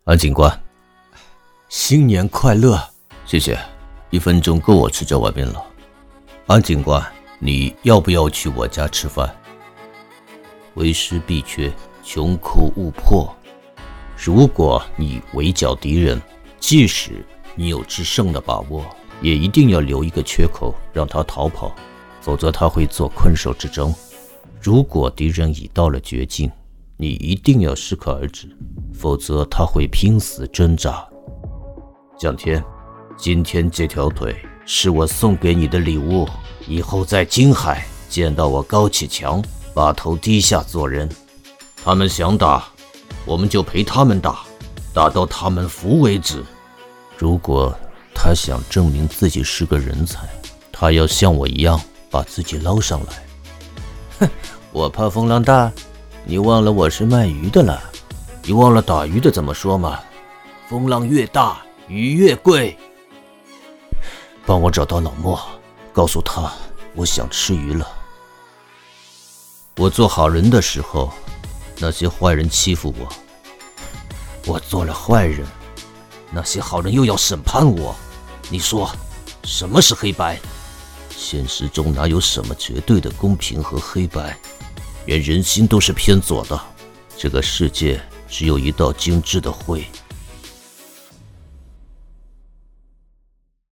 安警官，新年快乐！谢谢，1分钟够我吃这碗面了。安警官，你要不要去我家吃饭？为师必缺，穷寇勿迫。如果你围剿敌人，即使你有制胜的把握，也一定要留一个缺口让他逃跑，否则他会做困兽之争。如果敌人已到了绝境，你一定要适可而止，否则他会拼死挣扎。蒋天，今天这条腿是我送给你的礼物，以后在金海见到我高启强，把头低下做人。他们想打，我们就陪他们打，打到他们服为止。如果他想证明自己是个人才，他要像我一样把自己捞上来。哼，我怕风浪大，你忘了我是卖鱼的了？你忘了打鱼的怎么说吗？风浪越大，鱼越贵。帮我找到老莫，告诉他我想吃鱼了。我做好人的时候，那些坏人欺负我；我做了坏人，那些好人又要审判我。你说，什么是黑白？现实中哪有什么绝对的公平和黑白？连人心都是偏左的。这个世界只有一道精致的慧。